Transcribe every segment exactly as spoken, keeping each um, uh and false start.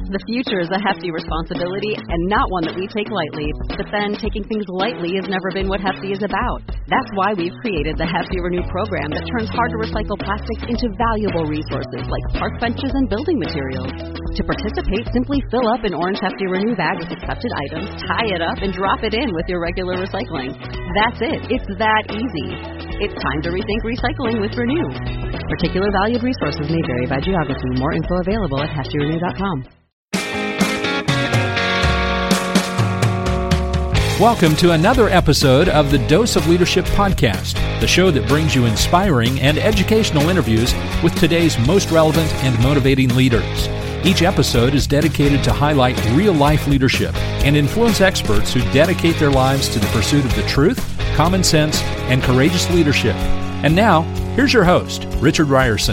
The future is a hefty responsibility and not one that we take lightly. But then, taking things lightly has never been what Hefty is about. That's why we've created the Hefty Renew program that turns hard-to-recycle plastics into valuable resources like park benches and building materials. To participate, simply fill up an orange Hefty Renew bag with accepted items, tie it up, and drop it in with your regular recycling. That's it. It's that easy. It's time to rethink recycling with Renew. Particular valued resources may vary by geography. More info available at hefty renew dot com. Welcome to another episode of the Dose of Leadership podcast, the show that brings you inspiring and educational interviews with today's most relevant and motivating leaders. Each episode is dedicated to highlight real-life leadership and influence experts who dedicate their lives to the pursuit of the truth, common sense, and courageous leadership. And now, here's your host, Richard Ryerson.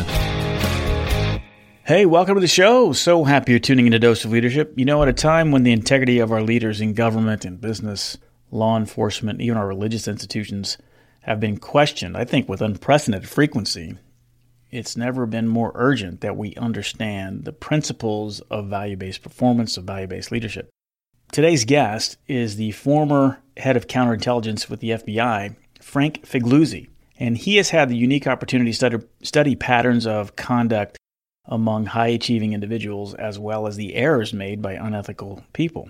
Hey, welcome to the show. So happy you're tuning in to Dose of Leadership. You know, at a time when the integrity of our leaders in government and business, law enforcement, even our religious institutions have been questioned, I think with unprecedented frequency, it's never been more urgent that we understand the principles of value-based performance, of value-based leadership. Today's guest is the former head of counterintelligence with the F B I, Frank Figliuzzi, and he has had the unique opportunity to study, study patterns of conduct among high-achieving individuals, as well as the errors made by unethical people.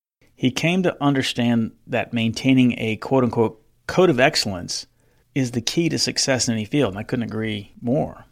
He came to understand that maintaining a quote-unquote code of excellence is the key to success in any field, and I couldn't agree more.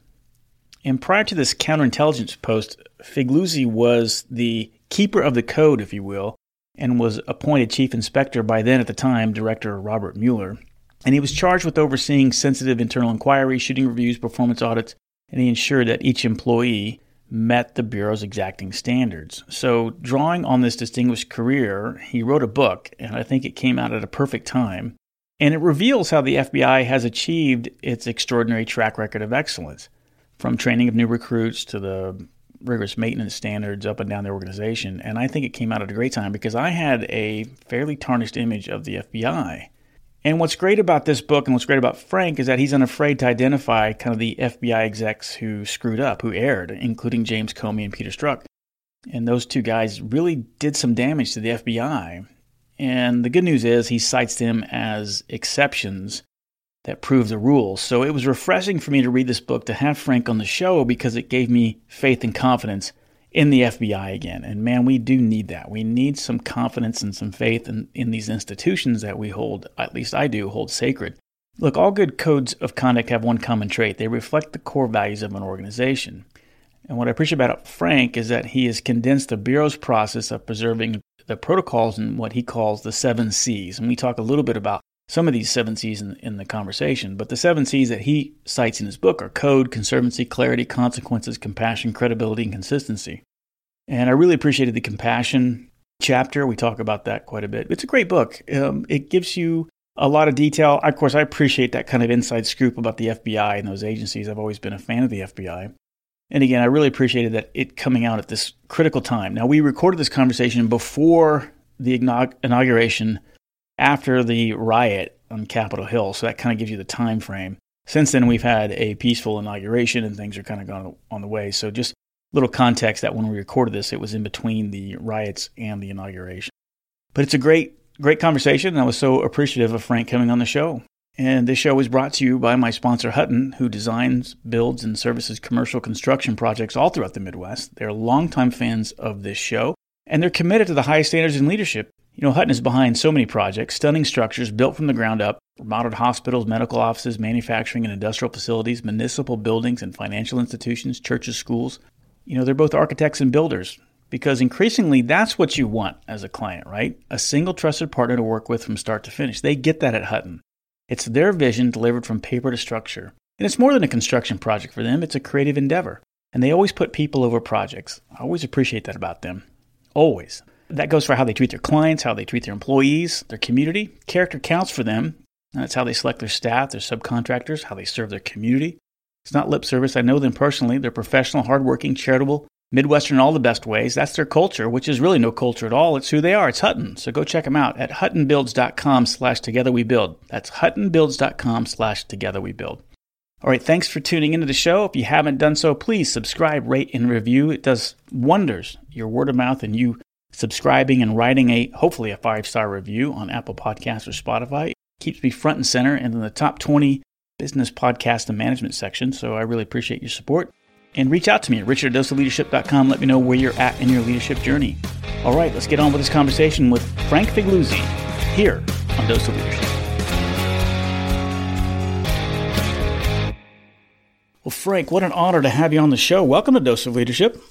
And prior to this counterintelligence post, Figliuzzi was the keeper of the code, if you will, and was appointed chief inspector by then, at the time, Director Robert Mueller. And he was charged with overseeing sensitive internal inquiries, shooting reviews, performance audits, and he ensured that each employee met the Bureau's exacting standards. So drawing on this distinguished career, he wrote a book, and I think it came out at a perfect time, and it reveals how the F B I has achieved its extraordinary track record of excellence, from training of new recruits to the rigorous maintenance standards up and down the organization. And I think it came out at a great time because I had a fairly tarnished image of the F B I. And what's great about this book and what's great about Frank is that he's unafraid to identify kind of the F B I execs who screwed up, who erred, including James Comey and Peter Strzok. And those two guys really did some damage to the F B I. And the good news is he cites them as exceptions that prove the rules. So it was refreshing for me to read this book, to have Frank on the show, because it gave me faith and confidence in the F B I again. And man, we do need that. We need some confidence and some faith in, in these institutions that we hold, at least I do, hold sacred. Look, all good codes of conduct have one common trait. They reflect the core values of an organization. And what I appreciate about Frank is that he has condensed the Bureau's process of preserving the protocols in what he calls the seven C's. And we talk a little bit about some of these seven C's in, in the conversation. But the seven C's that he cites in his book are code, conservancy, clarity, consequences, compassion, credibility, and consistency. And I really appreciated the compassion chapter. We talk about that quite a bit. It's a great book. Um, it gives you a lot of detail. Of course, I appreciate that kind of inside scoop about the F B I and those agencies. I've always been a fan of the F B I. And again, I really appreciated that it coming out at this critical time. Now, we recorded this conversation before the inauguration, after the riot on Capitol Hill, so that kind of gives you the time frame. Since then, we've had a peaceful inauguration, and things are kind of gone on the way. So just a little context that when we recorded this, it was in between the riots and the inauguration. But it's a great, great conversation, and I was so appreciative of Frank coming on the show. And this show is brought to you by my sponsor, Hutton, who designs, builds, and services commercial construction projects all throughout the Midwest. They're longtime fans of this show, and they're committed to the highest standards in leadership. You know, Hutton is behind so many projects, stunning structures built from the ground up, remodeled hospitals, medical offices, manufacturing and industrial facilities, municipal buildings and financial institutions, churches, schools. You know, they're both architects and builders, because increasingly that's what you want as a client, right? A single trusted partner to work with from start to finish. They get that at Hutton. It's their vision delivered from paper to structure. And it's more than a construction project for them. It's a creative endeavor. And they always put people over projects. I always appreciate that about them. Always. That goes for how they treat their clients, how they treat their employees, their community. Character counts for them. And that's how they select their staff, their subcontractors, how they serve their community. It's not lip service. I know them personally. They're professional, hardworking, charitable, Midwestern in all the best ways. That's their culture, which is really no culture at all. It's who they are. It's Hutton. So go check them out at huttonbuilds.com slash together we build. That's huttonbuilds.com slash together we build. All right, thanks for tuning into the show. If you haven't done so, please subscribe, rate, and review. It does wonders, your word of mouth, and you subscribing and writing a, hopefully a five-star review on Apple Podcasts or Spotify. It keeps me front and center and in the top twenty business podcast and management section, so I really appreciate your support. And reach out to me at richard at dose of leadership dot com. Let me know where you're at in your leadership journey. All right, let's get on with this conversation with Frank Figliuzzi here on Dose of Leadership. Well, Frank, what an honor to have you on the show. Welcome to Dose of Leadership.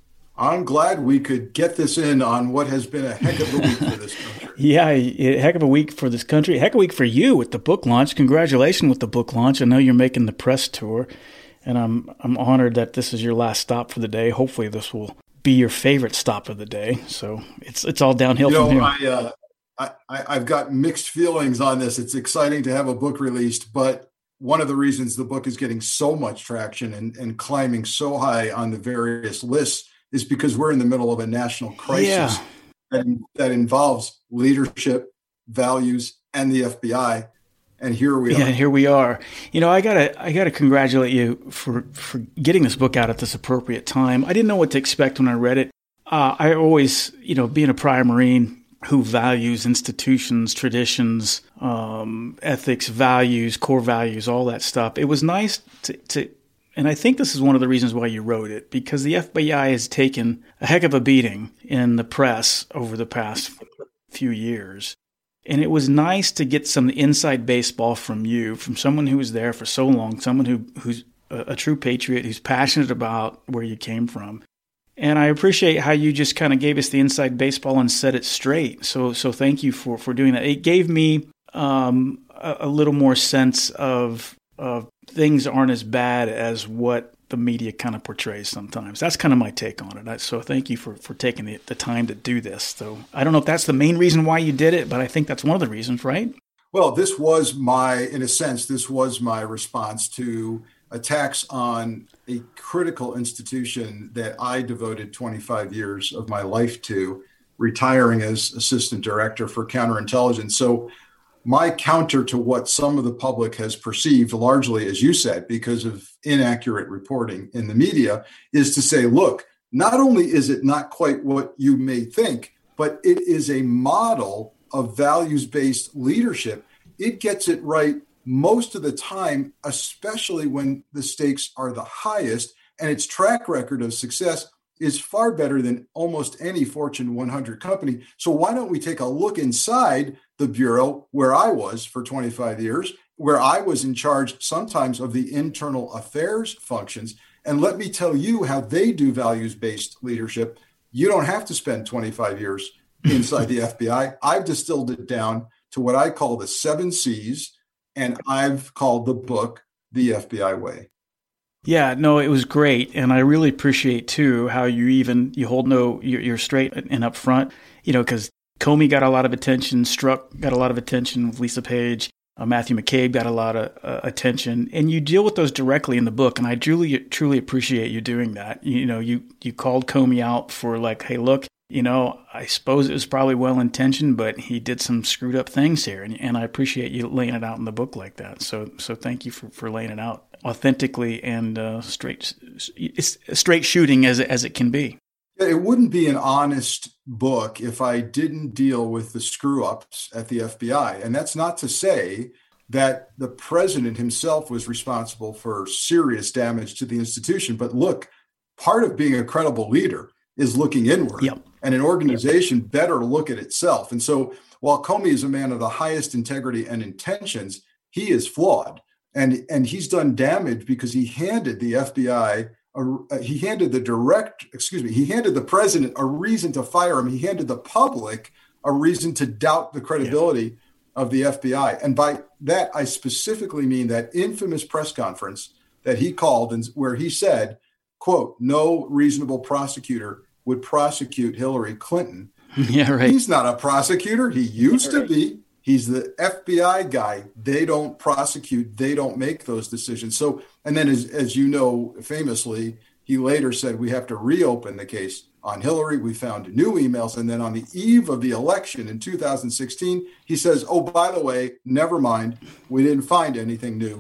I'm glad we could get this in on what has been a heck of a week for this country. Yeah, a heck of a week for this country. A heck of a week for you with the book launch. Congratulations with the book launch. I know you're making the press tour, and I'm I'm honored that this is your last stop for the day. Hopefully this will be your favorite stop of the day. So it's it's all downhill you know, from here. I, uh, I, I, I've got mixed feelings on this. It's exciting to have a book released, but one of the reasons the book is getting so much traction and, and climbing so high on the various lists is because we're in the middle of a national crisis yeah. that, that involves leadership, values, and the F B I. And here we yeah, are. Yeah, here we are. You know, I gotta, I gotta congratulate you for, for getting this book out at this appropriate time. I didn't know what to expect when I read it. Uh, I always, you know, being a prior Marine who values institutions, traditions, um, ethics, values, core values, all that stuff. It was nice to, to, and I think this is one of the reasons why you wrote it, because the F B I has taken a heck of a beating in the press over the past few years. And it was nice to get some inside baseball from you, from someone who was there for so long, someone who who's a, a true patriot, who's passionate about where you came from. And I appreciate how you just kind of gave us the inside baseball and set it straight. So so thank you for, for doing that. It gave me um, a, a little more sense of, of things aren't as bad as what the media kind of portrays sometimes. That's kind of my take on it. So thank you for, for taking the, the time to do this. So I don't know if that's the main reason why you did it, but I think that's one of the reasons, right? Well, this was my, in a sense, this was my response to attacks on a critical institution that I devoted twenty-five years of my life to, retiring as assistant director for counterintelligence. So my counter to what some of the public has perceived, largely, as you said, because of inaccurate reporting in the media, is to say, look, not only is it not quite what you may think, but it is a model of values-based leadership. It gets it right most of the time, especially when the stakes are the highest, and its track record of success is far better than almost any Fortune one hundred company. So why don't we take a look inside the Bureau, where I was for twenty-five years, where I was in charge sometimes of the internal affairs functions, and let me tell you how they do values-based leadership. You don't have to spend twenty-five years inside the F B I. I've distilled it down to what I call the seven C's, and I've called the book The F B I Way. Yeah, no, it was great. And I really appreciate, too, how you even, you hold no, you're, you're straight and upfront, you know, because Comey got a lot of attention, Strzok got a lot of attention with Lisa Page, uh, Matthew McCabe got a lot of uh, attention, and you deal with those directly in the book. And I truly, truly appreciate you doing that. You know, you, you called Comey out for like, hey, look, you know, I suppose it was probably well-intentioned, but he did some screwed up things here. And, and I appreciate you laying it out in the book like that. So so thank you for, for laying it out authentically and uh, straight straight shooting as, as it can be. It wouldn't be an honest book if I didn't deal with the screw-ups at the F B I. And that's not to say that the president himself was responsible for serious damage to the institution. But look, part of being a credible leader is looking inward. Yep. And an organization yep. better look at itself. And so while Comey is a man of the highest integrity and intentions, he is flawed. And, and he's done damage because he handed the F B I, a, he handed the direct, excuse me, he handed the president a reason to fire him. He handed the public a reason to doubt the credibility yep. of the F B I. And by that, I specifically mean that infamous press conference that he called and where he said, quote, no reasonable prosecutor would prosecute Hillary Clinton. Yeah, right. He's not a prosecutor. He used yeah, to be. He's the F B I guy. They don't prosecute. They don't make those decisions. So, and then as, as you know, famously, he later said, we have to reopen the case on Hillary. We found new emails. And then on the eve of the election in two thousand sixteen, he says, oh, by the way, never mind. We didn't find anything new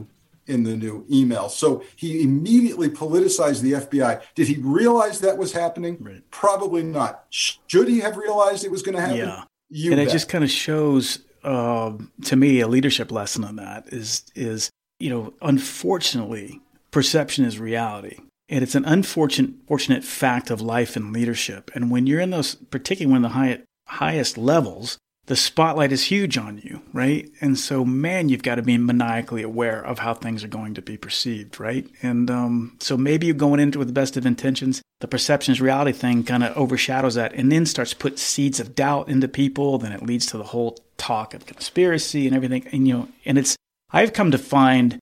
in the new email. So he immediately politicized the F B I. Did he realize that was happening? Right. Probably not. Should he have realized it was going to happen? Yeah. You and bet. It just kind of shows, uh, to me, a leadership lesson on that is, is, you know, unfortunately, perception is reality. And it's an unfortunate fortunate fact of life and leadership. And when you're in those, particularly when the high, highest levels, the spotlight is huge on you, right? And so, man, you've got to be maniacally aware of how things are going to be perceived, right? And um, so maybe you're going into it with the best of intentions. The perceptions reality thing kind of overshadows that and then starts to put seeds of doubt into people. Then it leads to the whole talk of conspiracy and everything. And, you know, and it's, I've come to find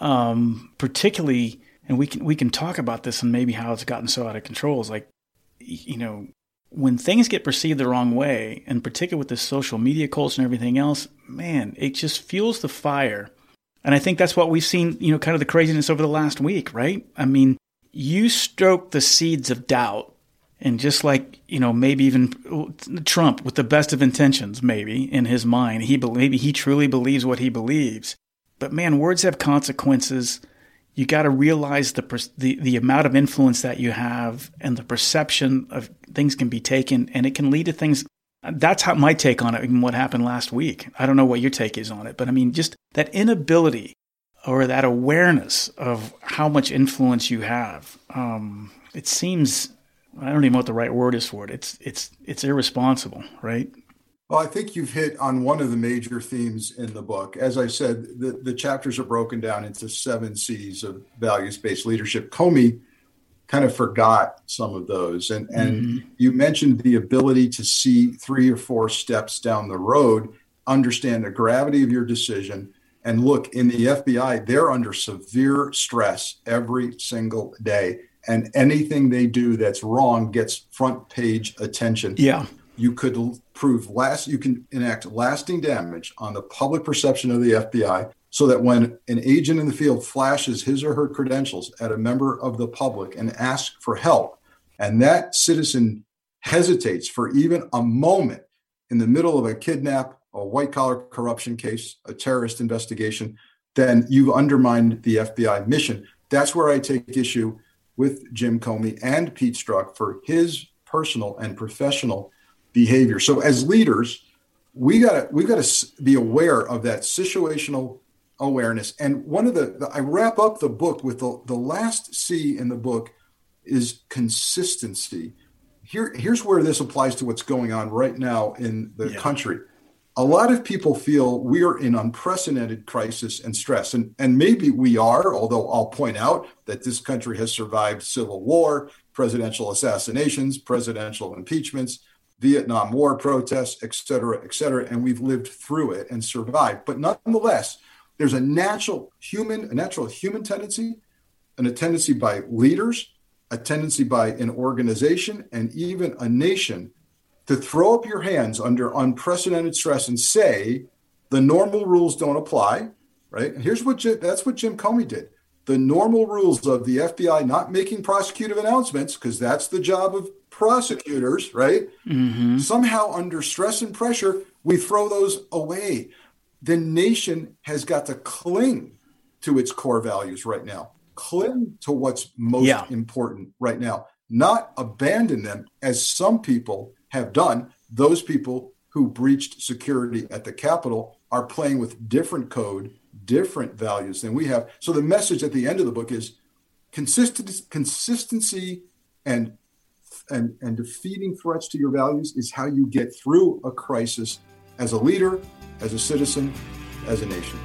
um, particularly, and we can, we can talk about this and maybe how it's gotten so out of control is like, you know, when things get perceived the wrong way, and particularly with the social media culture and everything else, man, it just fuels the fire. And I think that's what we've seen, you know, kind of the craziness over the last week, right? I mean, you stroke the seeds of doubt, and just like, you know, maybe even Trump with the best of intentions, maybe in his mind, he maybe he truly believes what he believes. But man, words have consequences. You got to realize the, the the amount of influence that you have and the perception of things can be taken, and it can lead to things. That's how my take on it, even what happened last week. I don't know what your take is on it, but I mean, just that inability or that awareness of how much influence you have. Um, it seems, I don't even know what the right word is for it. It's it's it's irresponsible, right? Well, I think you've hit on one of the major themes in the book. As I said, the, the chapters are broken down into seven C's of values-based leadership. Comey kind of forgot some of those. And, and mm-hmm. you mentioned the ability to see three or four steps down the road, understand the gravity of your decision. And look, in the F B I, they're under severe stress every single day. And anything they do that's wrong gets front page attention. Yeah. You could prove last, you can enact lasting damage on the public perception of the F B I so that when an agent in the field flashes his or her credentials at a member of the public and asks for help, and that citizen hesitates for even a moment in the middle of a kidnap, a white collar corruption case, a terrorist investigation, then you've undermined the F B I mission. That's where I take issue with Jim Comey and Pete Strzok for his personal and professional behavior. So as leaders, we gotta we gotta be aware of that situational awareness. And one of the, the I wrap up the book with the, the last C in the book is consistency. Here, here's where this applies to what's going on right now in the yeah. country. A lot of people feel we are in unprecedented crisis and stress, and and maybe we are. Although I'll point out that this country has survived civil war, presidential assassinations, presidential impeachments, Vietnam War protests, et cetera, et cetera, and we've lived through it and survived. But nonetheless, there's a natural human, a natural human tendency, and a tendency by leaders, a tendency by an organization, and even a nation to throw up your hands under unprecedented stress and say the normal rules don't apply. Right? And here's what Jim, that's what Jim Comey did. The normal rules of the F B I not making prosecutive announcements, because that's the job of prosecutors, right? Mm-hmm. Somehow under stress and pressure, we throw those away. The nation has got to cling to its core values right now. Cling to what's most yeah. important right now, not abandon them as some people have done. Those people who breached security at the Capitol are playing with different code, different values than we have. So the message at the end of the book is consistency, consistency and, and, and defeating threats to your values is how you get through a crisis as a leader, as a citizen, as a nation.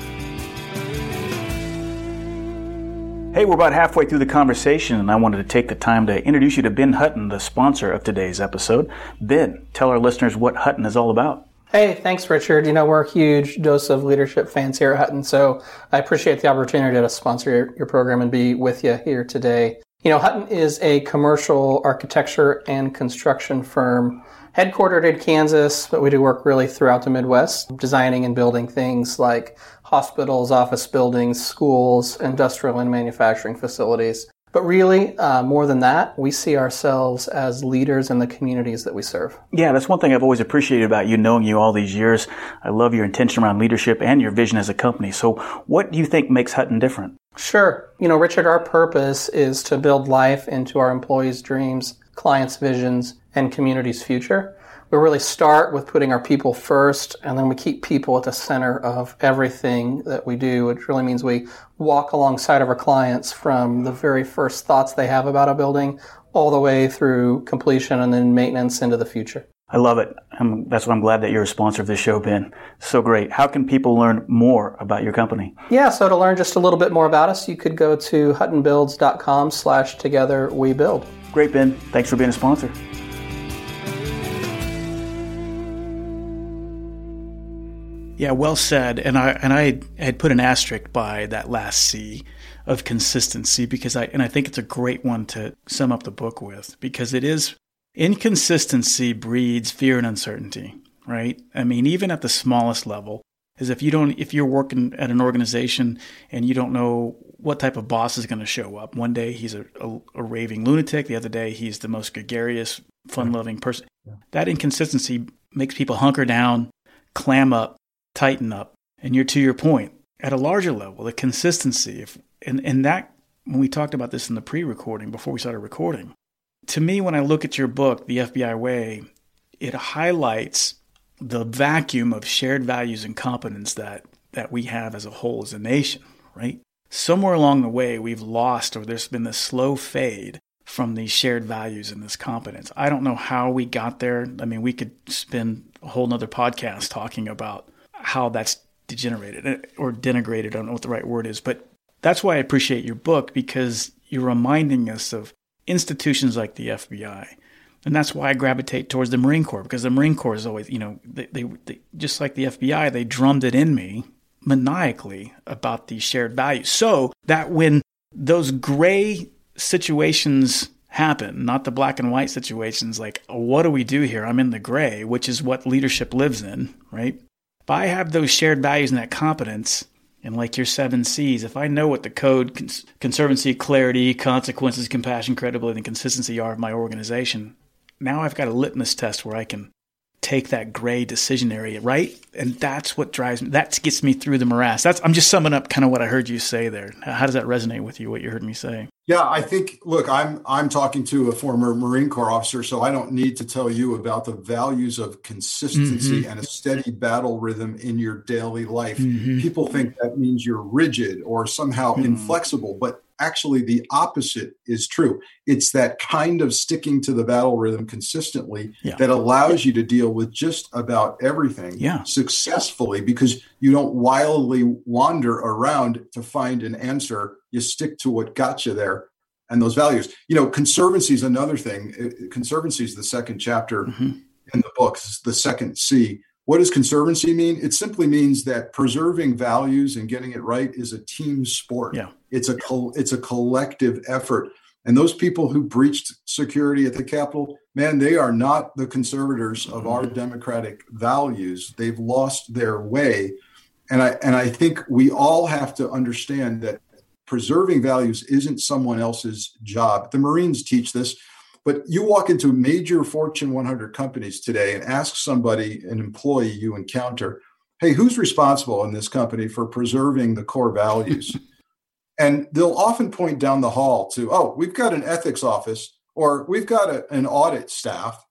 Hey, we're about halfway through the conversation, and I wanted to take the time to introduce you to Ben Hutton, the sponsor of today's episode. Ben, tell our listeners what Hutton is all about. Hey, thanks, Richard. You know, we're huge Dose of Leadership fans here at Hutton, so I appreciate the opportunity to sponsor your, your program and be with you here today. You know, Hutton is a commercial architecture and construction firm headquartered in Kansas, but we do work really throughout the Midwest, designing and building things like hospitals, office buildings, schools, industrial and manufacturing facilities. But really, uh, more than that, we see ourselves as leaders in the communities that we serve. Yeah, that's one thing I've always appreciated about you, knowing you all these years. I love your intention around leadership and your vision as a company. So what do you think makes Hutton different? Sure. You know, Richard, our purpose is to build life into our employees' dreams, clients' visions, and community's future. We really start with putting our people first, and then we keep people at the center of everything that we do, which really means we walk alongside of our clients from the very first thoughts they have about a building all the way through completion and then maintenance into the future. I love it. I'm, that's why I'm glad that you're a sponsor of this show, Ben. So great. How can people learn more about your company? Yeah, so to learn just a little bit more about us, you could go to huttonbuilds.com slash together we build. Great, Ben. Thanks for being a sponsor. Yeah, well said. And I and I had put an asterisk by that last C of consistency because I and I think it's a great one to sum up the book with, because it is inconsistency breeds fear and uncertainty, right? I mean, even at the smallest level, is if you don't if you're working at an organization and you don't know what type of boss is going to show up. One day he's a, a, a raving lunatic, the other day he's the most gregarious, fun-loving person. Yeah. That inconsistency makes people hunker down, clam up, tighten up. And you're to your point, at a larger level, the consistency, if, and, and that, when we talked about this in the pre-recording, before we started recording, to me, when I look at your book, The F B I Way, it highlights the vacuum of shared values and competence that, that we have as a whole as a nation, right? Somewhere along the way, we've lost, or there's been this slow fade from these shared values and this competence. I don't know how we got there. I mean, we could spend a whole nother podcast talking about how that's degenerated or denigrated. I don't know what the right word is, but that's why I appreciate your book, because you're reminding us of institutions like the F B I. And that's why I gravitate towards the Marine Corps, because the Marine Corps is always, you know, they, they, they just like the F B I, they drummed it in me maniacally about these shared values. So that when those gray situations happen, not the black and white situations, like, what do we do here? I'm in the gray, which is what leadership lives in, right? If I have those shared values and that competence, and like your seven C's, if I know what the code, cons- conservancy, clarity, consequences, compassion, credibility, and consistency are of my organization, now I've got a litmus test where I can take that gray decision area, right? And that's what drives me. That gets me through the morass. That's I'm just summing up kind of what I heard you say there. How does that resonate with you, what you heard me say? Yeah, I think, look, I'm I'm talking to a former Marine Corps officer, so I don't need to tell you about the values of consistency mm-hmm. and a steady battle rhythm in your daily life. Mm-hmm. People think that means you're rigid or somehow mm-hmm. inflexible, but actually the opposite is true. It's that kind of sticking to the battle rhythm consistently yeah. that allows you to deal with just about everything yeah. successfully, because you don't wildly wander around to find an answer. You stick to what got you there and those values. You know, conservancy is another thing. Conservancy is the second chapter mm-hmm. in the book, the second C. What does conservancy mean? It simply means that preserving values and getting it right is a team sport. Yeah. It's a col- it's a collective effort. And those people who breached security at the Capitol, man, they are not the conservators of our democratic values. They've lost their way. And I and I think we all have to understand that preserving values isn't someone else's job. The Marines teach this. But you walk into major Fortune one hundred companies today and ask somebody, an employee you encounter, hey, who's responsible in this company for preserving the core values? And they'll often point down the hall to, oh, we've got an ethics office, or we've got a, an audit staff.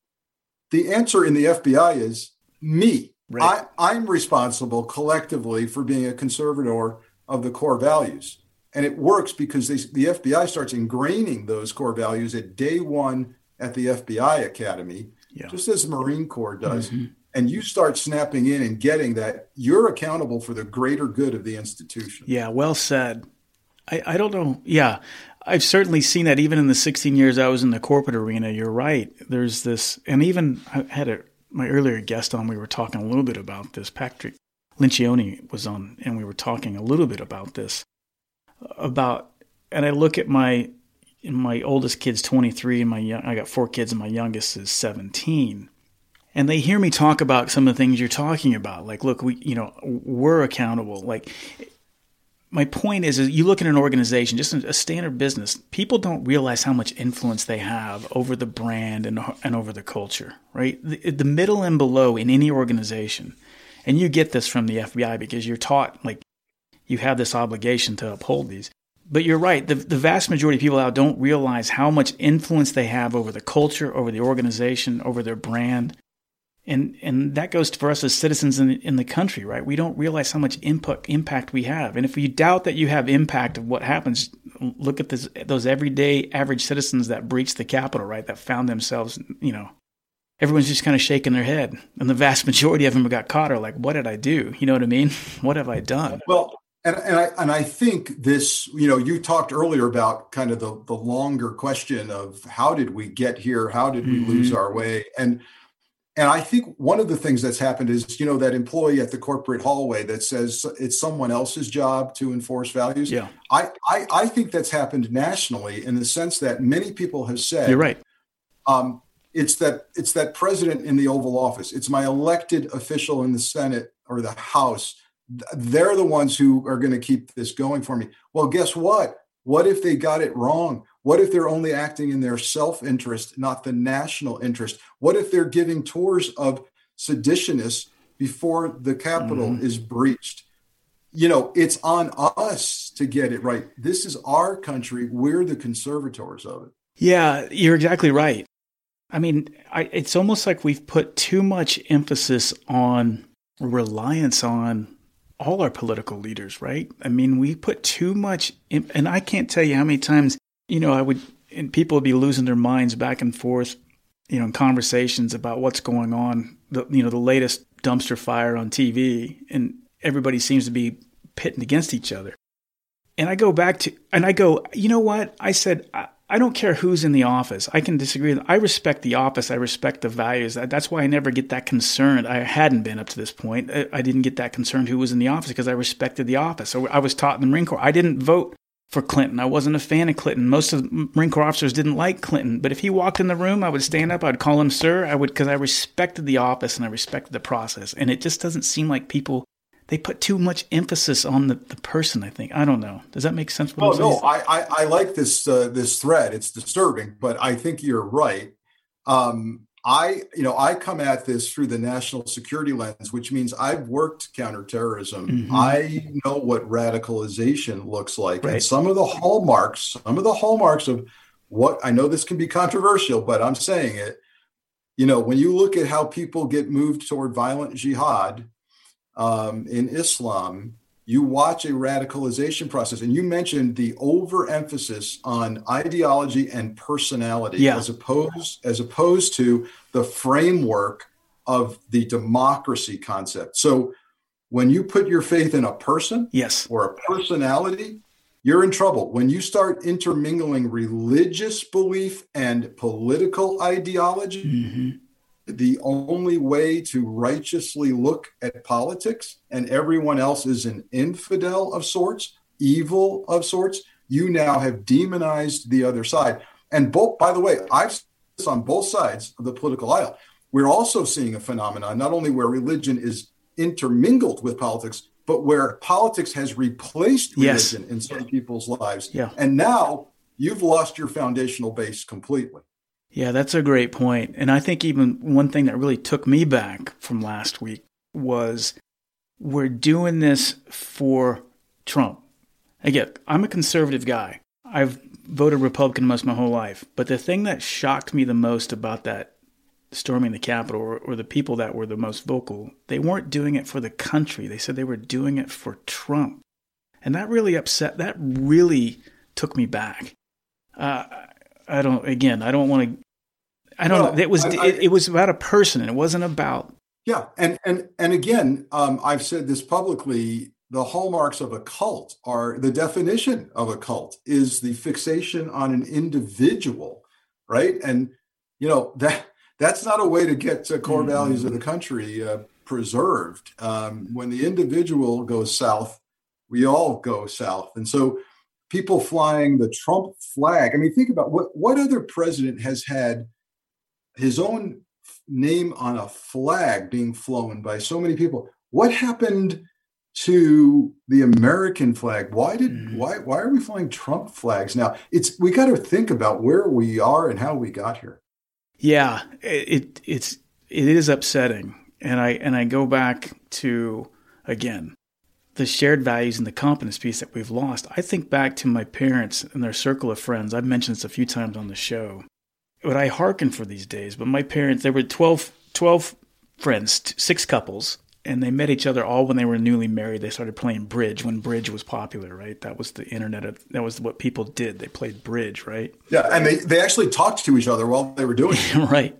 The answer in the F B I is me. Right. I, I'm responsible collectively for being a conservator of the core values. And it works because they, the F B I starts ingraining those core values at day one at the F B I Academy, yeah. just as the Marine Corps does. Mm-hmm. And you start snapping in and getting that you're accountable for the greater good of the institution. Yeah, well said. I, I don't know. Yeah, I've certainly seen that even in the sixteen years I was in the corporate arena. You're right. There's this, and even I had a, my earlier guest on, we were talking a little bit about this. Patrick Lincioni was on, and we were talking a little bit about this. About, and I look at my, my oldest kid's twenty-three, and my young, I got four kids, and my youngest is seventeen. And they hear me talk about some of the things you're talking about. Like, look, we, you know, we're accountable. Like, my point is, is you look at an organization, just a standard business, people don't realize how much influence they have over the brand and, and over the culture, right? The, the middle and below in any organization. And you get this from the F B I because you're taught, like, you have this obligation to uphold these. But you're right. The, the vast majority of people out don't realize how much influence they have over the culture, over the organization, over their brand. And and that goes for us as citizens in, in the country, right? We don't realize how much input, impact we have. And if you doubt that you have impact of what happens, look at this, those everyday average citizens that breached the Capitol, right? That found themselves, you know, everyone's just kind of shaking their head. And the vast majority of them who got caught are like, what did I do? You know what I mean? What have I done? Well, and, and I and I think this, you know, you talked earlier about kind of the, the longer question of how did we get here? How did we mm-hmm. lose our way? And And I think one of the things that's happened is, you know, that employee at the corporate hallway that says it's someone else's job to enforce values. Yeah. I, I, I think that's happened nationally in the sense that many people have said, you're right. Um, it's that it's that president in the Oval Office. It's my elected official in the Senate or the House. They're the ones who are going to keep this going for me. Well, guess what? What if they got it wrong? What if they're only acting in their self-interest, not the national interest? What if they're giving tours of seditionists before the Capitol mm-hmm. is breached? You know, it's on us to get it right. This is our country. We're the conservators of it. Yeah, you're exactly right. I mean, I, it's almost like we've put too much emphasis on reliance on all our political leaders, right? I mean, we put too much, in, and I can't tell you how many times, you know, I would, and people would be losing their minds back and forth, you know, in conversations about what's going on, the, you know, the latest dumpster fire on T V, and everybody seems to be pitting against each other. And I go back to, and I go, you know what? I said, I, I don't care who's in the office. I can disagree. I respect the office. I respect the values. That's why I never get that concerned. I hadn't been up to this point. I didn't get that concerned who was in the office because I respected the office. So I was taught in the Marine Corps. I didn't vote for Clinton. I wasn't a fan of Clinton. Most of the Marine Corps officers didn't like Clinton. But if he walked in the room, I would stand up. I would call him sir. I would, because I respected the office and I respected the process. And it just doesn't seem like people, they put too much emphasis on the, the person, I think. I don't know. Does that make sense? Oh, no, I, I, I like this uh, this thread. It's disturbing, but I think you're right. Um, I, you know, I come at this through the national security lens, which means I've worked counterterrorism. Mm-hmm. I know what radicalization looks like. Right. And some of the hallmarks, some of the hallmarks of what, I know this can be controversial, but I'm saying it, you know, when you look at how people get moved toward violent jihad, Um, in Islam, you watch a radicalization process, and you mentioned the overemphasis on ideology and personality yeah. as opposed as opposed to the framework of the democracy concept. So when you put your faith in a person yes. or a personality, you're in trouble. When you start intermingling religious belief and political ideology, mm-hmm. the only way to righteously look at politics and everyone else is an infidel of sorts, evil of sorts, you now have demonized the other side. And both, by the way, I've seen this on both sides of the political aisle. We're also seeing a phenomenon, not only where religion is intermingled with politics, but where politics has replaced religion yes. in some people's lives. Yeah. And now you've lost your foundational base completely. Yeah, that's a great point. And I think even one thing that really took me back from last week was we're doing this for Trump. Again, I'm a conservative guy. I've voted Republican most of my whole life. But the thing that shocked me the most about that storming the Capitol, or, or the people that were the most vocal, they weren't doing it for the country. They said they were doing it for Trump. And that really upset, that really took me back. Uh, I don't, again, I don't want to, I don't well, know. It was, I, I, it, it was about a person, and it wasn't about. Yeah. And, and, and again, um, I've said this publicly, the hallmarks of a cult are, the definition of a cult is the fixation on an individual, right? And, you know, that, that's not a way to get to core mm-hmm. values of the country uh, preserved. Um, when the individual goes south, we all go south. And so, people flying the Trump flag. I mean, think about what, what other president has had his own name on a flag being flown by so many people. What happened to the American flag. Why did Mm. why why are we flying Trump flags now? It's we got to think about where we are and how we got here. Yeah, it, it it's it is upsetting, and I and I go back to again the shared values and the confidence piece that we've lost. I think back to my parents and their circle of friends. I've mentioned this a few times on the show. But I hearken for these days. But my parents, there were twelve, twelve friends, six couples, and they met each other all when they were newly married. They started playing bridge when bridge was popular, right? That was the internet. Of, that was what people did. They played bridge, right? Yeah, and they, they actually talked to each other while they were doing it. Right.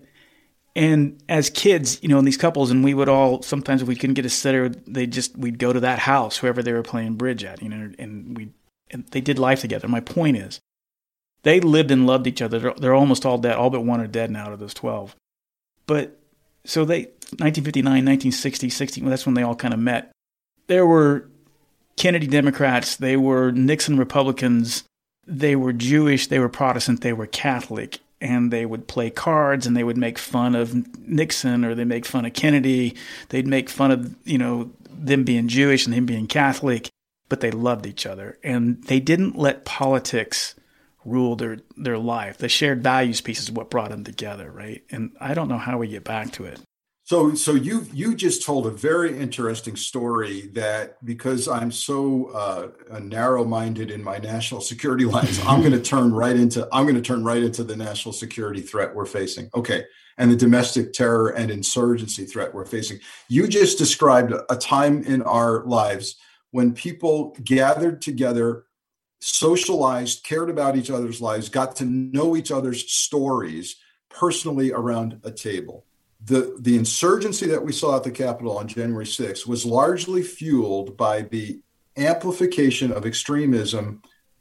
And as kids, you know, in these couples, and we would all, sometimes if we couldn't get a sitter, they just, we'd go to that house, whoever they were playing bridge at, you know, and we, and they did life together. My point is, they lived and loved each other. They're, they're almost all dead. All but one are dead now out of those twelve. But so they, nineteen fifty-nine, nineteen sixty, sixty, well, that's when they all kind of met. There were Kennedy Democrats. They were Nixon Republicans. They were Jewish. They were Protestant. They were Catholic. And they would play cards and they would make fun of Nixon, or they make fun of Kennedy. They'd make fun of, you know, them being Jewish and him being Catholic, but they loved each other. And they didn't let politics rule their, their life. The shared values piece is what brought them together, right? And I don't know how we get back to it. So, so you you just told a very interesting story that, because I'm so uh, narrow-minded in my national security lines, I'm going to turn right into I'm going to turn right into the national security threat we're facing. Okay, and the domestic terror and insurgency threat we're facing. You just described a time in our lives when people gathered together, socialized, cared about each other's lives, got to know each other's stories personally around a table. The, the insurgency that we saw at the Capitol on January sixth was largely fueled by the amplification of extremism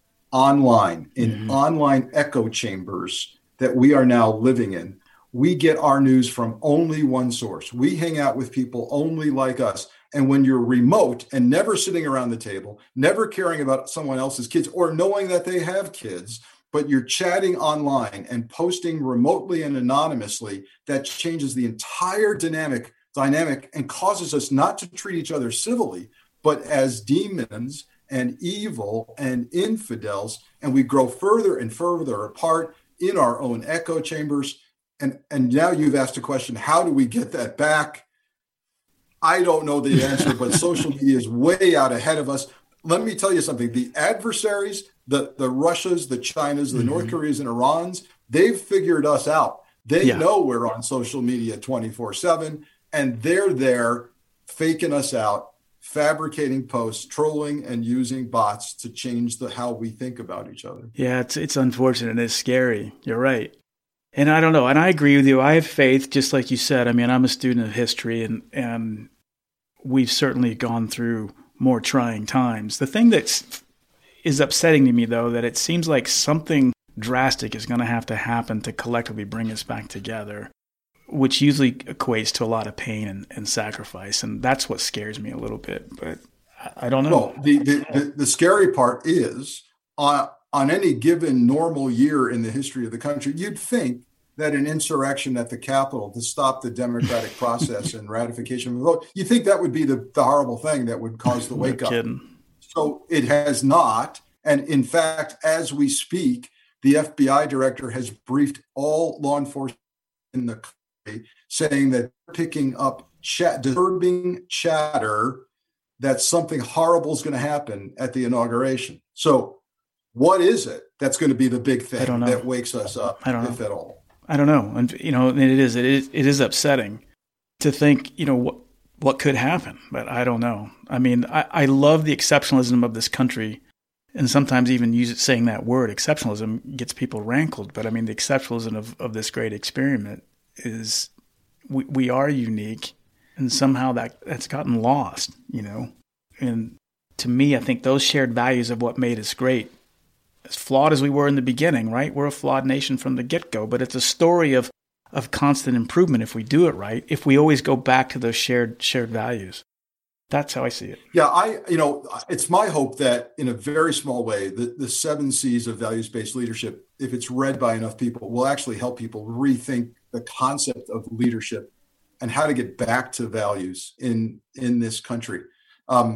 online, in mm-hmm. online echo chambers that we are now living in. We get our news from only one source. We hang out with people only like us. And when you're remote and never sitting around the table, never caring about someone else's kids or knowing that they have kids, but you're chatting online and posting remotely and anonymously, that changes the entire dynamic dynamic and causes us not to treat each other civilly, but as demons and evil and infidels. And we grow further and further apart in our own echo chambers. And, and now you've asked a question, how do we get that back? I don't know the answer, but social media is way out ahead of us. Let me tell you something. The adversaries, the, the Russias, the Chinas, the mm-hmm. North Koreas, and Irans, they've figured us out. They yeah. know we're on social media twenty-four seven, and they're there faking us out, fabricating posts, trolling, and using bots to change the how we think about each other. Yeah, it's it's unfortunate and it's scary. You're right. And I don't know. And I agree with you. I have faith, just like you said. I mean, I'm a student of history, and, and we've certainly gone through more trying times. The thing that is upsetting to me, though, that it seems like something drastic is going to have to happen to collectively bring us back together, which usually equates to a lot of pain and, and sacrifice. And that's what scares me a little bit. But I, I don't know. Well, the, the, the, the scary part is uh, on any given normal year in the history of the country, you'd think that an insurrection at the Capitol to stop the democratic process and ratification of the vote, you think that would be the, the horrible thing that would cause the wake no up. Kidding. So it has not. And in fact, as we speak, the F B I director has briefed all law enforcement in the country saying that they're picking up chat, disturbing chatter that something horrible is going to happen at the inauguration. So what is it that's going to be the big thing that wakes us up, I don't know. if at all? I don't know. And, you know, it is, it is, it is upsetting to think, you know, what, what could happen, but I don't know. I mean, I, I love the exceptionalism of this country, and sometimes even use it, saying that word, exceptionalism, gets people rankled. But I mean, the exceptionalism of, of this great experiment is we, we are unique, and somehow that, that's gotten lost, you know. And to me, I think those shared values of what made us great, as flawed as we were in the beginning, right? We're a flawed nation from the get-go, but it's a story of, of constant improvement if we do it right, if we always go back to those shared shared values. That's how I see it. Yeah, I, you know, it's my hope that in a very small way, the, the seven C's of values-based leadership, if it's read by enough people, will actually help people rethink the concept of leadership and how to get back to values in, in this country. Um,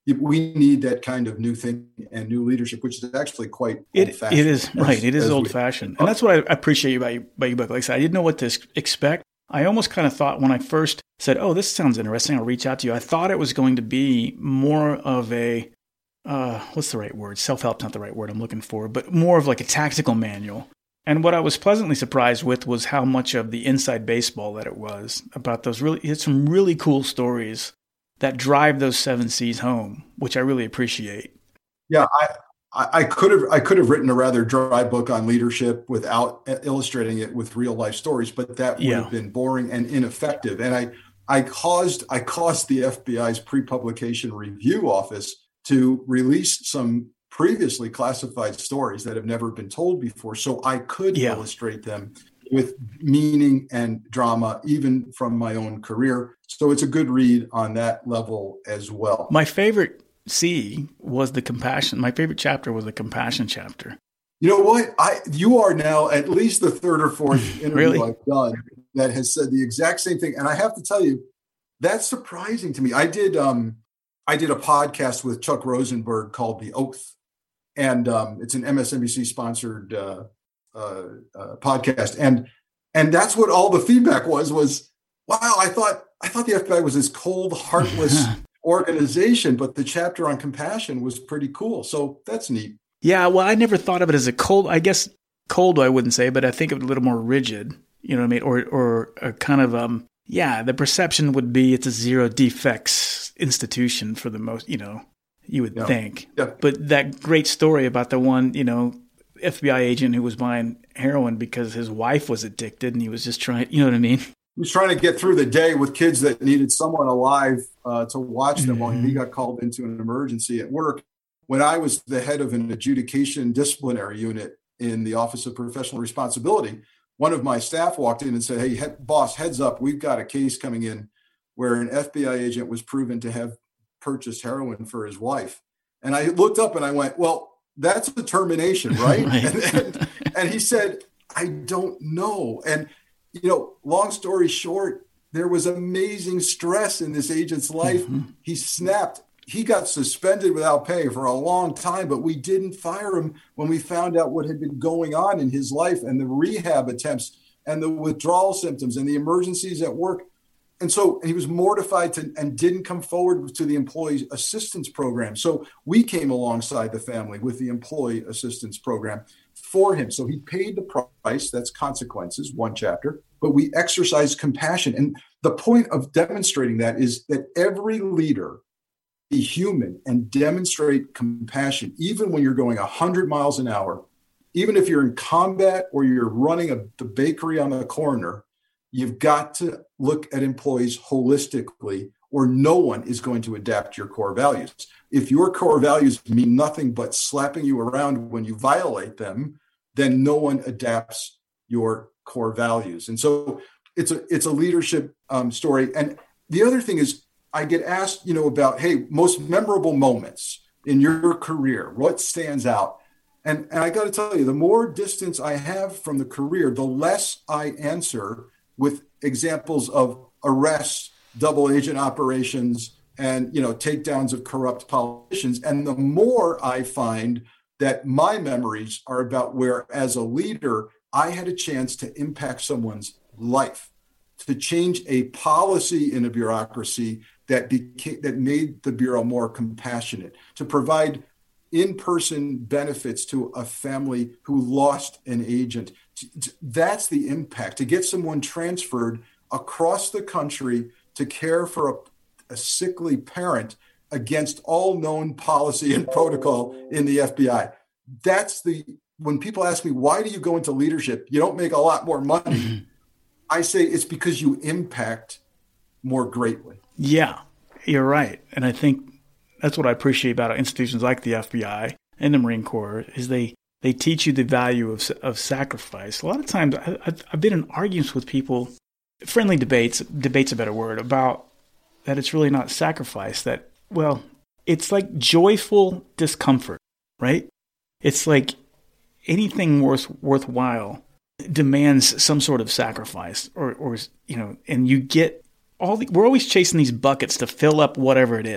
we need that kind of new thinking and new leadership, which is actually quite it, old-fashioned. It is, right. It is old-fashioned. We, and that's what I appreciate about your, about your book. Like I said, I didn't know what to expect. I almost kind of thought when I first said, oh, this sounds interesting, I'll reach out to you, I thought it was going to be more of a, uh, what's the right word? Self-help's not the right word I'm looking for, but more of like a tactical manual. And what I was pleasantly surprised with was how much of the inside baseball that it was about those really, it's some really cool stories that drive those seven C's home, which I really appreciate. Yeah, I, I could have I could have written a rather dry book on leadership without illustrating it with real life stories, but that would yeah. have been boring and ineffective. And I I caused I caused the F B I's pre-publication review office to release some previously classified stories that have never been told before, so I could yeah. illustrate them with meaning and drama, even from my own career. So it's a good read on that level as well. My favorite C was the compassion. My favorite chapter was the compassion chapter. You know what? I you are now at least the third or fourth interview really? I've done that has said the exact same thing. And I have to tell you, that's surprising to me. I did um, I did a podcast with Chuck Rosenberg called The Oath. And um, it's an M S N B C sponsored uh, uh, uh, podcast. And and that's what all the feedback was, was, wow, I thought I thought the F B I was this cold, heartless organization, but the chapter on compassion was pretty cool. So that's neat. Yeah, well, I never thought of it as a cold, I guess cold I wouldn't say, but I think of it a little more rigid, you know what I mean? Or or a kind of, um, yeah, the perception would be it's a zero defects institution for the most, you know, you would yeah. think. Yeah. But that great story about the one, you know, F B I agent who was buying heroin because his wife was addicted and he was just trying, you know what I mean? He was trying to get through the day with kids that needed someone alive uh, to watch them mm-hmm. while he got called into an emergency at work. When I was the head of an adjudication disciplinary unit in the Office of Professional Responsibility, one of my staff walked in and said, hey, he- boss, heads up, we've got a case coming in where an F B I agent was proven to have purchased heroin for his wife. And I looked up and I went, well, that's a termination, right? right. And, and, and he said, I don't know. And, you know, long story short, there was amazing stress in this agent's life. Mm-hmm. He snapped. He got suspended without pay for a long time, but we didn't fire him when we found out what had been going on in his life and the rehab attempts and the withdrawal symptoms and the emergencies at work. And so he was mortified to, and didn't come forward to the employee assistance program. So we came alongside the family with the employee assistance program for him. So he paid the price. That's consequences, one chapter. But we exercised compassion. And the point of demonstrating that is that every leader be human and demonstrate compassion, even when you're going one hundred miles an hour, even if you're in combat or you're running a, the bakery on the corner. You've got to look at employees holistically, or no one is going to adapt your core values. If your core values mean nothing but slapping you around when you violate them, then no one adapts your core values. And so it's a it's a leadership um, story. And the other thing is, I get asked, you know, about, hey, most memorable moments in your career, what stands out? And, and I got to tell you, the more distance I have from the career, the less I answer with examples of arrests, double agent operations, and, you know, takedowns of corrupt politicians. And the more I find that my memories are about where, as a leader, I had a chance to impact someone's life, to change a policy in a bureaucracy that became, that made the Bureau more compassionate, to provide in-person benefits to a family who lost an agent. That's the impact, to get someone transferred across the country to care for a, a sickly parent against all known policy and protocol in the F B I. That's the, when people ask me, why do you go into leadership? You don't make a lot more money. Mm-hmm. I say it's because you impact more greatly. Yeah, you're right. And I think that's what I appreciate about institutions like the F B I and the Marine Corps is they, they teach you the value of of sacrifice. A lot of times I, I've been in arguments with people, friendly debates, debate's a better word, about that it's really not sacrifice, that, well, it's like joyful discomfort, right? It's like anything worth, worthwhile demands some sort of sacrifice or, or, you know, and you get all the, we're always chasing these buckets to fill up whatever it is.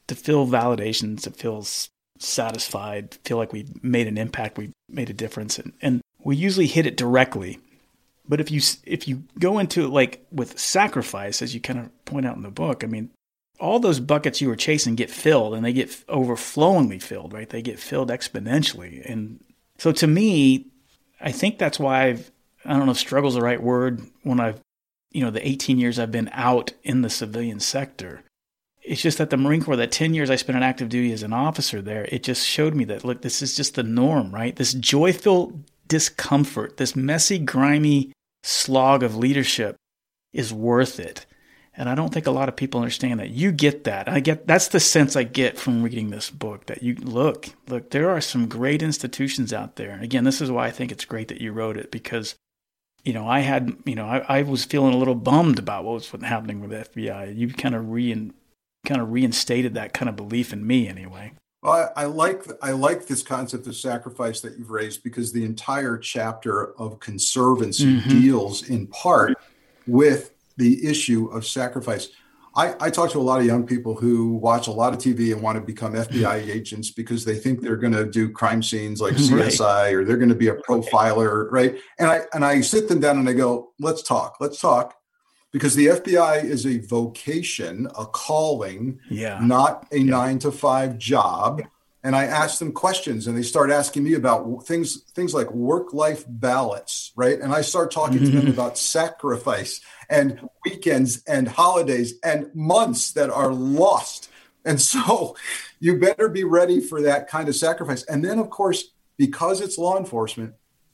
to feel validations, to feel satisfied, feel like we made an impact, we made a difference, and, and we usually hit it directly. But if you if you go into it like with sacrifice, as you kind of point out in the book, I mean, all those buckets you were chasing get filled, and they get overflowingly filled, right? They get filled exponentially. And so to me, I think that's why I've, I don't know if struggle's the right word, when I've, you know, the eighteen years I've been out in the civilian sector. It's just that the Marine Corps, that ten years I spent on active duty as an officer there, it just showed me that, look, this is just the norm, right? This joyful discomfort, this messy, grimy slog of leadership is worth it. And I don't think a lot of people understand that. You get that. I get, that's the sense I get from reading this book, that you look, look, there are some great institutions out there. And again, this is why I think it's great that you wrote it, because, you know, I had, you know, I, I was feeling a little bummed about what was happening with the F B I. You kind of rein, kind of reinstated that kind of belief in me anyway. Well, I, I like I like this concept of sacrifice that you've raised, because the entire chapter of Conservancy mm-hmm. deals in part with the issue of sacrifice. I, I talk to a lot of young people who watch a lot of T V and want to become F B I agents because they think they're going to do crime scenes like C S I, right, or they're going to be a profiler, right? And I and I sit them down and I go, let's talk, let's talk. Because the F B I is a vocation, a calling, yeah. not a yeah. nine to five job. And I ask them questions, and they start asking me about things, things like work-life balance, right? And I start talking mm-hmm. to them about sacrifice and weekends and holidays and months that are lost. And so you better be ready for that kind of sacrifice. And then, of course, because it's law enforcement,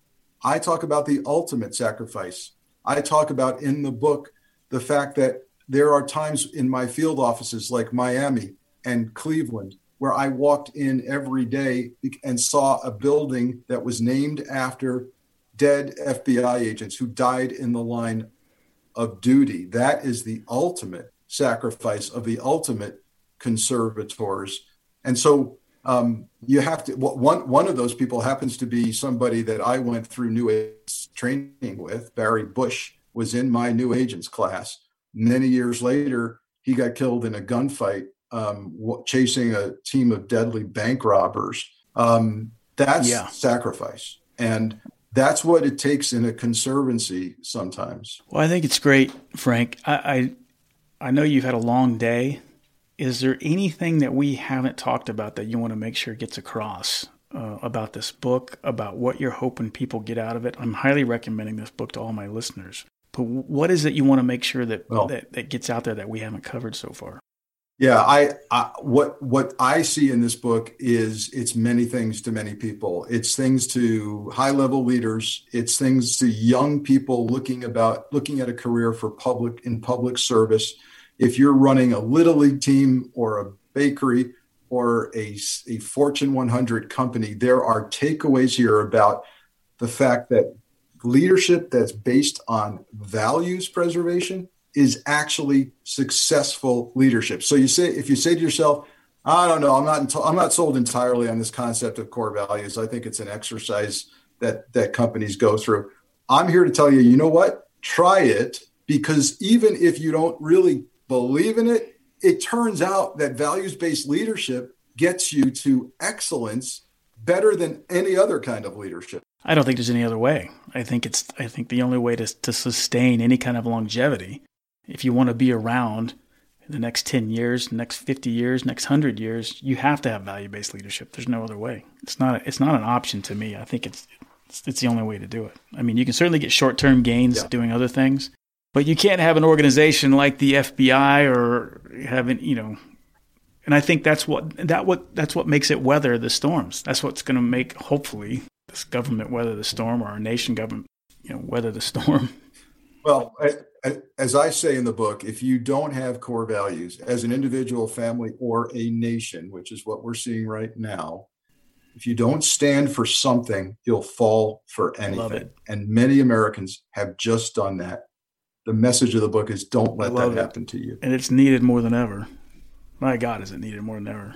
I talk about the ultimate sacrifice. I talk about in the book the fact that there are times in my field offices like Miami and Cleveland where I walked in every day and saw a building that was named after dead F B I agents who died in the line of duty. That is the ultimate sacrifice of the ultimate conservators. And so um, you have to, one, one of those people happens to be somebody that I went through new agents training with. Barry Bush was in my new agents class. Many years later, he got killed in a gunfight um, chasing a team of deadly bank robbers. Um, that's yeah. sacrifice. And that's what it takes in a conservancy sometimes. Well, I think it's great, Frank. I, I, I know you've had a long day. Is there anything that we haven't talked about that you want to make sure gets across uh, about this book, about what you're hoping people get out of it? I'm highly recommending this book to all my listeners. But what is it you want to make sure that, well, that, that gets out there that we haven't covered so far? Yeah, I, I what what I see in this book is it's many things to many people. It's things to high-level leaders. It's things to young people looking about looking at a career for public in public service. If you're running a Little League team or a bakery or a, a Fortune one hundred company, there are takeaways here about the fact that leadership that's based on values preservation is actually successful leadership. So you say, if you say to yourself, I don't know, I'm not, I'm not sold entirely on this concept of core values. I think it's an exercise that, that companies go through. I'm here to tell you, you know what? Try it, because even if you don't really believe in it, it turns out that values-based leadership gets you to excellence better than any other kind of leadership. I don't think there's any other way. I think it's, I think the only way to, to sustain any kind of longevity, if you want to be around the next ten years, next fifty years, next one hundred years, you have to have value-based leadership. There's no other way. It's not, it's not an option to me. I think it's, it's, it's the only way to do it. I mean, you can certainly get short-term gains yeah. doing other things, but you can't have an organization like the F B I or having, you know, and I think that's what, that what, that's what makes it weather the storms. That's what's going to make, hopefully, this government weather the storm, or our nation government, you know, weather the storm. Well, I, I, as I say in the book, if you don't have core values as an individual, family, or a nation, which is what we're seeing right now, if you don't stand for something, you'll fall for anything. Love it. And many Americans have just done that. The message of the book is don't let that happen it. to you. And it's needed more than ever. My God, is it needed more than ever.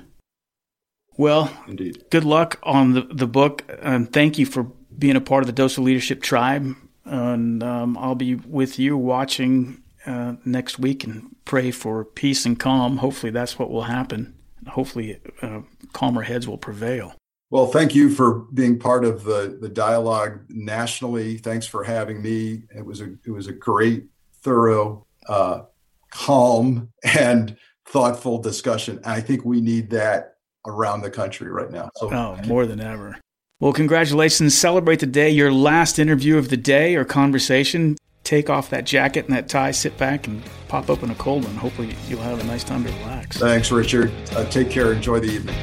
Well, indeed. Good luck on the, the book. And thank you for being a part of the Dose of Leadership tribe. And um, I'll be with you watching uh, next week and pray for peace and calm. Hopefully that's what will happen. hopefully uh, calmer heads will prevail. Well, thank you for being part of the, the dialogue nationally. Thanks for having me. It was a it was a great, thorough, uh, calm, and thoughtful discussion. And I think we need that around the country right now. So, oh, more than ever. Well, congratulations. Celebrate the day, your last interview of the day or conversation. Take off that jacket and that tie, sit back and pop open a cold one. Hopefully you'll have a nice time to relax. Thanks, Richard. Uh, take care. Enjoy the evening.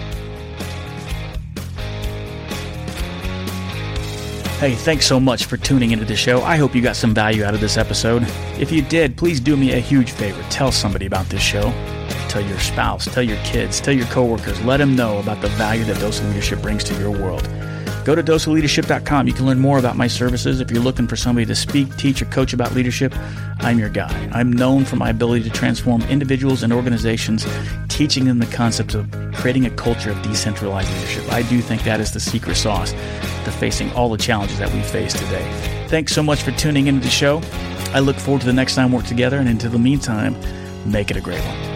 Hey, thanks so much for tuning into the show. I hope you got some value out of this episode. If you did, please do me a huge favor. Tell somebody about this show. Tell your spouse, tell your kids, tell your coworkers. Let them know about the value that Dose of Leadership brings to your world. Go to dose of leadership dot com. You can learn more about my services. If you're looking for somebody to speak, teach, or coach about leadership, I'm your guy. I'm known for my ability to transform individuals and organizations, teaching them the concepts of creating a culture of decentralized leadership. I do think that is the secret sauce to facing all the challenges that we face today. Thanks so much for tuning into the show. I look forward to the next time we're together, and until the meantime, make it a great one.